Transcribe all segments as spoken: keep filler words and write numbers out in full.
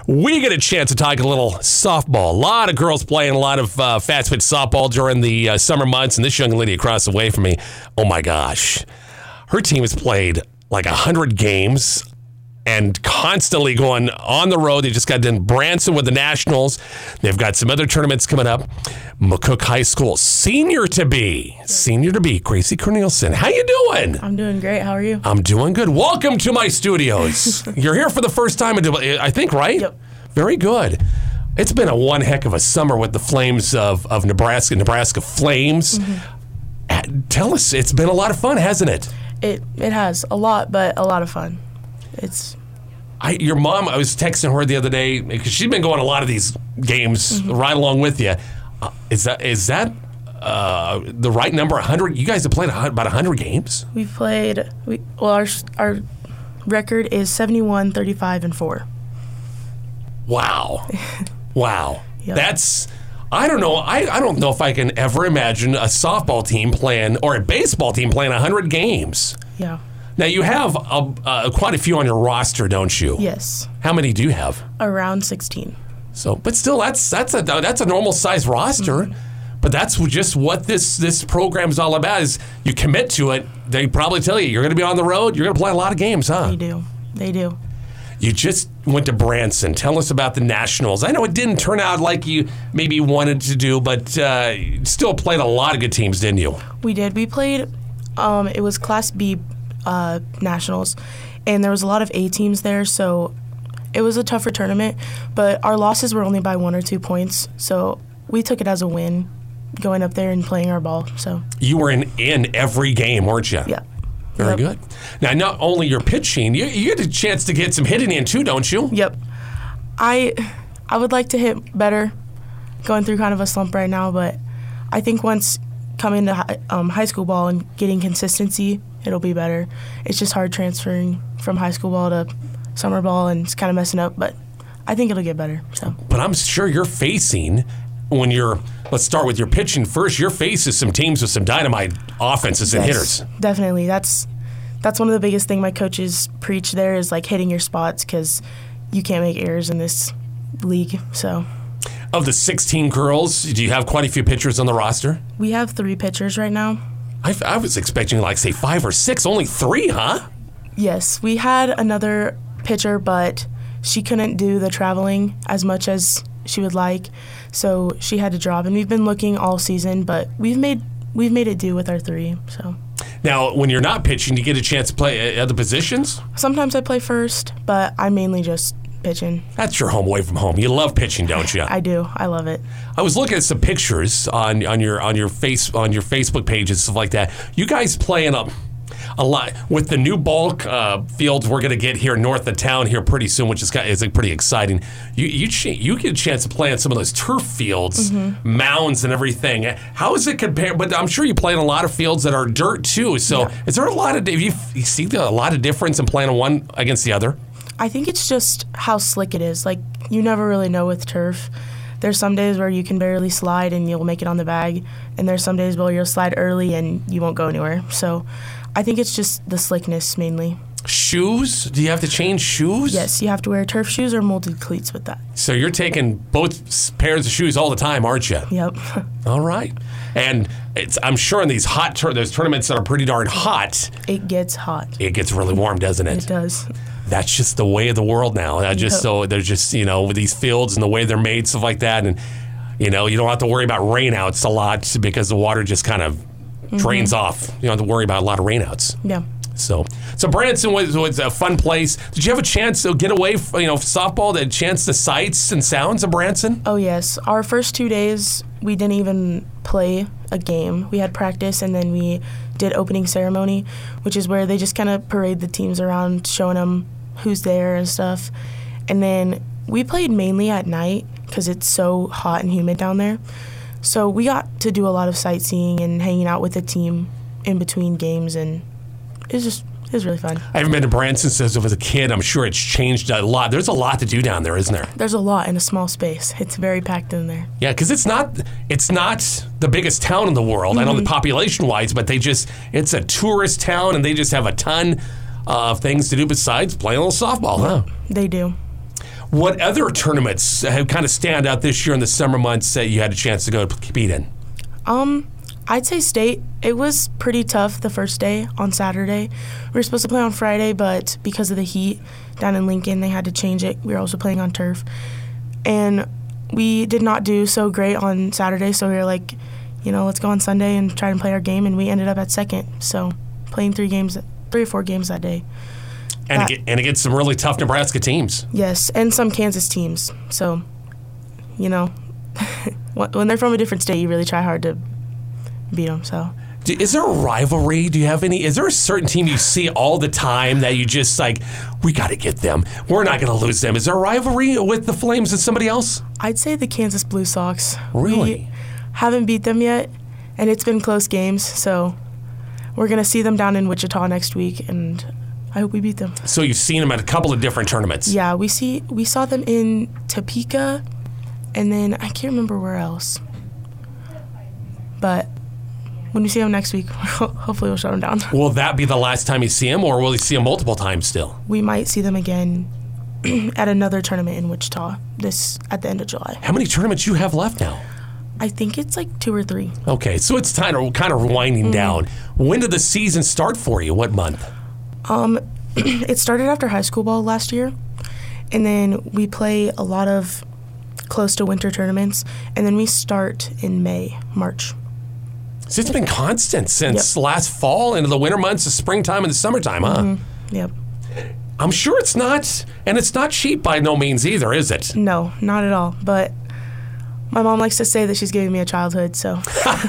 we get a chance to talk a little softball. A lot of girls playing a lot of uh, fast pitch softball during the uh, summer months, and this young lady across the way from me, oh my gosh, her team has played like one hundred games and constantly going on the road. They just got done Branson with the Nationals. They've got some other tournaments coming up. McCook High School senior to be, senior to be, Gracie Cornelison. How you doing? I'm doing great. How are you? I'm doing good. Welcome to my studios. You're here for the first time, I think, right? Yep. Very good. It's been a one heck of a summer with the Flames of, of Nebraska, Nebraska Flames. Mm-hmm. Tell us, it's been a lot of fun, hasn't it? It it has a lot, but a lot of fun. It's. I, your mom, I was texting her the other day because she's been going to a lot of these games mm-hmm. right along with you. Uh, is that is that uh, the right number? one hundred? You guys have played about one hundred games? We've played. We well, our our record is seventy-one, thirty-five, and four. Wow, wow. Yep. That's. I don't know. I, I don't know if I can ever imagine a softball team playing or a baseball team playing one hundred games. Yeah. Now, you have a, uh, quite a few on your roster, don't you? Yes. How many do you have? Around sixteen. So, but still, that's that's a that's a normal size roster. Mm-hmm. But that's just what this this program is all about. Is you commit to it, they probably tell you you're going to be on the road. You're going to play a lot of games, huh? They do. They do. You just went to Branson. Tell us about the Nationals. I know it didn't turn out like you maybe wanted to do, but uh, you still played a lot of good teams, didn't you? We did. We played. Um, it was Class B. Uh, Nationals, and there was a lot of A teams there, so it was a tougher tournament, but our losses were only by one or two points, so we took it as a win going up there and playing our ball. So you were in, in every game, weren't you? Yeah. Very yep. good. Now, not only your pitching, you, you get a chance to get some hitting in too, don't you? Yep. I I would like to hit better, going through kind of a slump right now, but I think once coming to high, um, high school ball and getting consistency, it'll be better. It's just hard transferring from high school ball to summer ball, and it's kind of messing up, but I think it'll get better. So. But I'm sure you're facing, when you're, let's start with your pitching first, you're facing some teams with some dynamite offenses and yes, hitters. Definitely. That's that's one of the biggest things my coaches preach there is like hitting your spots, because you can't make errors in this league. So. Of the sixteen girls, do you have quite a few pitchers on the roster? We have three pitchers right now. I, I was expecting like, say, five or six. Only three, huh? Yes. We had another pitcher, but she couldn't do the traveling as much as she would like, so she had to drop. And we've been looking all season, but we've made we've made it do with our three. So. Now, when you're not pitching, do you get a chance to play other positions? Sometimes I play first, but I mainly just pitching. That's your home away from home. You love pitching, don't you? I do. I love it. I was looking at some pictures on, on your on your face on your Facebook page and stuff like that. You guys playing a, a lot with the new bulk uh, fields we're going to get here north of town here pretty soon, which is is pretty exciting. You you you get a chance to play on some of those turf fields, mm-hmm. mounds and everything. How is it compared? But I'm sure you play in a lot of fields that are dirt too. So yeah. Is there a lot of you, you see a lot of difference in playing on one against the other? I think it's just how slick it is. Like, you never really know with turf. There's some days where you can barely slide and you'll make it on the bag, and there's some days where you'll slide early and you won't go anywhere. So I think it's just the slickness mainly. Shoes? Do you have to change shoes? Yes, you have to wear turf shoes or molded cleats with that. So you're taking both pairs of shoes all the time, aren't you? Yep. All right. And it's, I'm sure in these hot tur- those tournaments that are pretty darn hot. It gets hot. It gets really warm, doesn't it? It does. That's just the way of the world now. I just yep. So they're just, you know, with these fields and the way they're made, stuff like that. And, you know, you don't have to worry about rainouts a lot because the water just kind of mm-hmm. drains off. You don't have to worry about a lot of rainouts. Yeah. So, so Branson was, was a fun place. Did you have a chance to get away, from, you know, softball, the chance to sights and sounds of Branson? Oh, yes. Our first two days, we didn't even play a game. We had practice, and then we did opening ceremony, which is where they just kind of parade the teams around, showing them who's there and stuff. And then we played mainly at night because it's so hot and humid down there. So we got to do a lot of sightseeing and hanging out with the team in between games, and it was just it was really fun. I haven't been to Branson since I was a kid. I'm sure it's changed a lot. There's a lot to do down there, isn't there? There's a lot in a small space. It's very packed in there. Yeah, because it's not it's not the biggest town in the world. Mm-hmm. I know the population-wise, but they just it's a tourist town, and they just have a ton of things to do besides playing a little softball, huh? They do. What other tournaments have kind of stand out this year in the summer months that you had a chance to go compete in? Um, I'd say state. It was pretty tough the first day on Saturday. We were supposed to play on Friday, but because of the heat down in Lincoln, they had to change it. We were also playing on turf. And we did not do so great on Saturday, so we were like, you know, let's go on Sunday and try and play our game, and we ended up at second. So playing three games, three or four games that day. And, That- ag- and against some really tough Nebraska teams. Yes, and some Kansas teams. So, you know, when they're from a different state, you really try hard to beat them. So, Do- Is there a rivalry? Do you have any? Is there a certain team you see all the time that you just like, we got to get them. We're not going to lose them. Is there a rivalry with the Flames and somebody else? I'd say the Kansas Blue Sox. Really? We haven't beat them yet, and it's been close games. So, we're going to see them down in Wichita next week, and I hope we beat them. So you've seen them at a couple of different tournaments. Yeah, we see we saw them in Topeka, and then I can't remember where else. But when we see them next week, hopefully we'll shut them down. Will that be the last time you see them, or will you see them multiple times still? We might see them again at another tournament in Wichita this at the end of July. How many tournaments you have left now? I think it's like two or three. Okay, so it's kind of kind of winding Mm-hmm. down. When did the season start for you? What month? Um, it started after high school ball last year, and then we play a lot of close to winter tournaments, and then we start in May, March. So it's been constant since last fall into the winter months, the springtime and the summertime, huh? Mm-hmm. Yep. I'm sure it's not, and it's not cheap by no means either, is it? No, not at all. But my mom likes to say that she's giving me a childhood, so.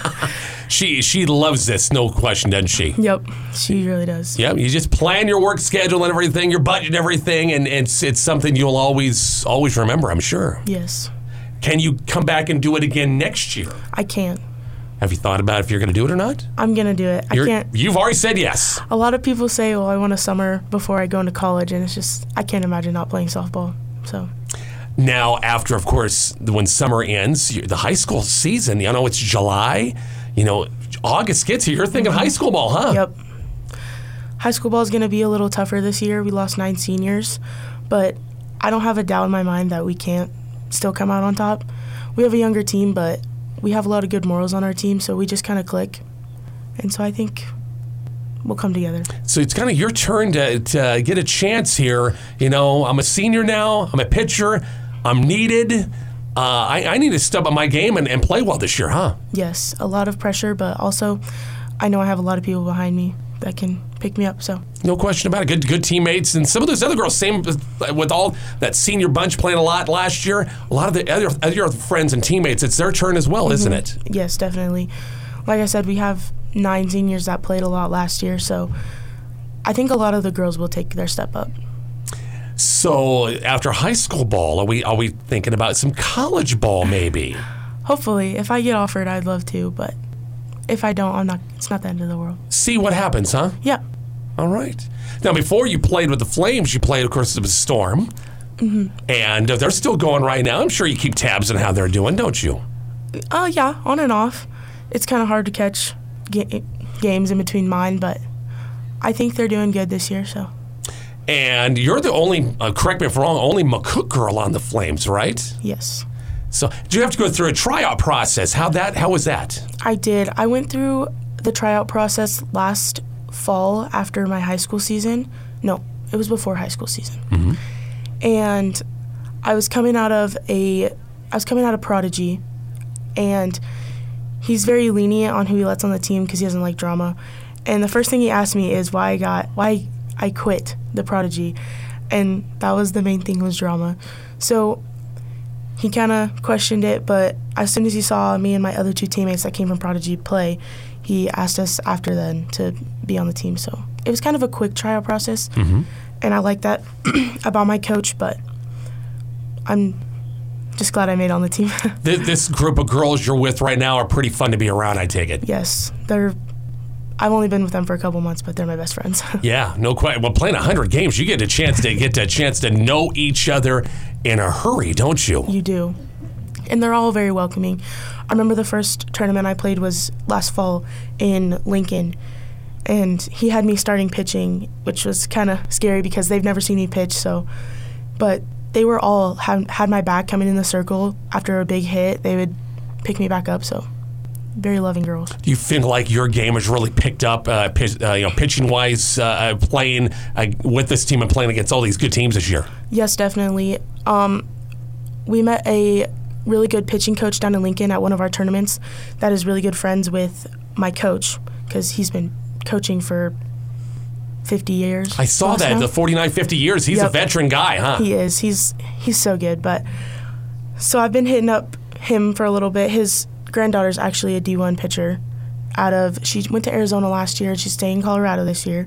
She she loves this, no question, doesn't she? Yep, she really does. Yeah, you just plan your work schedule and everything, your budget and everything, and, and it's, it's something you'll always always remember, I'm sure. Yes, Can you come back and do it again next year? I can't. Have you thought about if you're going to do it or not? I'm gonna do it. I You're- can't. You've already said yes. A lot of people say, "Well, I want a summer before I go into college," and it's just I can't imagine not playing softball. So. Now, after, of course, when summer ends, you- the high school season, you know, it's July, you know, August gets here, you're thinking high school ball, huh? Yep. High school ball is going to be a little tougher this year. We lost nine seniors, but I don't have a doubt in my mind that we can't still come out on top. We have a younger team, but we have a lot of good morals on our team, so we just kind of click. And so I think we'll come together. So it's kind of your turn to, to get a chance here. You know, I'm a senior now, I'm a pitcher, I'm needed. Uh, I, I need to step up my game and, and play well this year, huh? Yes, a lot of pressure, but also I know I have a lot of people behind me that can pick me up. So No question about it. Good, good teammates, and some of those other girls. Same with all that senior bunch playing a lot last year. A lot of the other other friends and teammates. It's their turn as well, isn't it? yes, definitely. Like I said, we have nine seniors that played a lot last year, so I think a lot of the girls will take their step up. So after high school ball, are we are we thinking about some college ball maybe? Hopefully, if I get offered, I'd love to, but if I don't, I'm not. It's not the end of the world. See what happens, huh? Yeah. All right. Now, before you played with the Flames, you played, of course, with Storm, Mm-hmm. and uh, they're still going right now. I'm sure you keep tabs on how they're doing, don't you? Oh, uh, yeah, on and off. It's kind of hard to catch ga- games in between mine, but I think they're doing good this year. So. And you're the only, uh, correct me if I'm wrong, only McCook girl on the Flames, right? Yes. So, do you have to go through a tryout process? How that? How was that? I did. I went through the tryout process last fall after my high school season. No, it was before high school season. Mm-hmm. And I was coming out of a, I was coming out of Prodigy, and he's very lenient on who he lets on the team because he doesn't like drama. And the first thing he asked me is why I got why I quit the Prodigy, and that was the main thing was drama. So he kind of questioned it, but as soon as he saw me and my other two teammates that came from Prodigy play, he asked us after then to be on the team. So it was kind of a quick trial process, Mm-hmm. and I like that about my coach, but I'm just glad I made it on the team. This, this group of girls you're with right now are pretty fun to be around, I take it. Yes, they're. I've only been with them for a couple months, but they're my best friends. Yeah, no question. Well, playing one hundred games, you get a chance to get a chance to know each other in a hurry, don't you? You do. And they're all very welcoming. I remember the first tournament I played was last fall in Lincoln, and he had me starting pitching, which was kind of scary because they've never seen me pitch. So, but they were all had, had my back coming in the circle after a big hit. They would pick me back up. So very loving girls. Do you feel like your game has really picked up, uh, pitch, uh, you know, pitching wise, uh, playing uh, with this team and playing against all these good teams this year? Yes, definitely. Um, we met a really good pitching coach down in Lincoln at one of our tournaments that is really good friends with my coach because he's been coaching for fifty years. I saw that, now. the forty-nine, fifty years. He's yep. a veteran guy, huh? He is. He's he's so good. But so I've been hitting up him for a little bit. His granddaughter's actually a D one pitcher out of, she went to Arizona last year. She's staying in Colorado this year.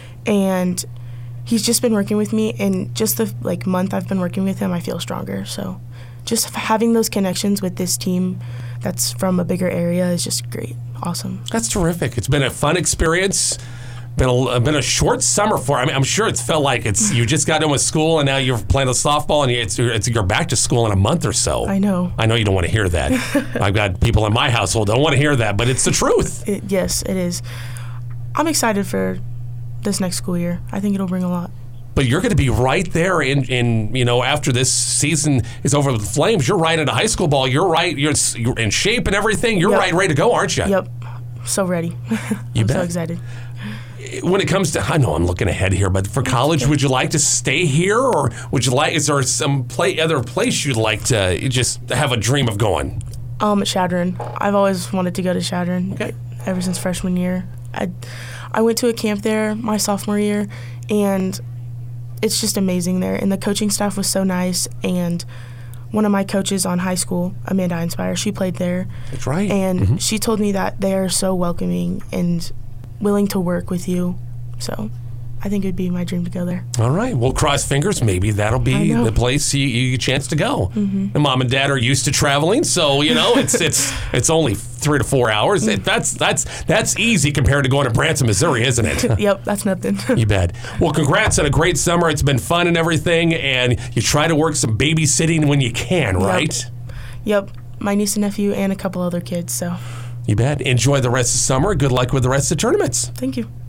And he's just been working with me. And just the like month I've been working with him, I feel stronger. So just having those connections with this team that's from a bigger area is just great. Awesome. That's terrific. It's been a fun experience. Been a, been a short summer for. I mean, I'm sure it's felt like it's you just got done with school and now you're playing the softball and it's, it's you're back to school in a month or so. I know. I know you don't want to hear that. I've got people in my household don't want to hear that, but it's the truth. It, yes, it is. I'm excited for this next school year. I think it'll bring a lot. But you're going to be right there in, in you know after this season is over with the Flames. You're right into high school ball. You're right. You're, you're in shape and everything. You're yep. right, ready to go, aren't you? Yep. So ready. You I'm bet. so excited. When it comes to, I know I'm looking ahead here, but for college, would you like to stay here, or would you like? Is there some play, other place you'd like to just have a dream of going? Um, Chadron. I've always wanted to go to Chadron. Okay. Ever since freshman year, I, I went to a camp there my sophomore year, and it's just amazing there. And the coaching staff was so nice. And one of my coaches on high school, Amanda Inspire, she played there. That's right. And mm-hmm. she told me that they are so welcoming and willing to work with you. So I think it would be my dream to go there. All right. Well, cross fingers. Maybe that'll be the place you, you get a chance to go. Mm-hmm. And mom and dad are used to traveling, so you know it's it's it's only three to four hours. It, that's that's that's easy compared to going to Branson, Missouri, isn't it? Yep, that's nothing. You bet. Well, congrats on a great summer. It's been fun and everything, and you try to work some babysitting when you can, right? Yep. Yep. My niece and nephew and a couple other kids. So. You bet. Enjoy the rest of the summer. Good luck with the rest of the tournaments. Thank you.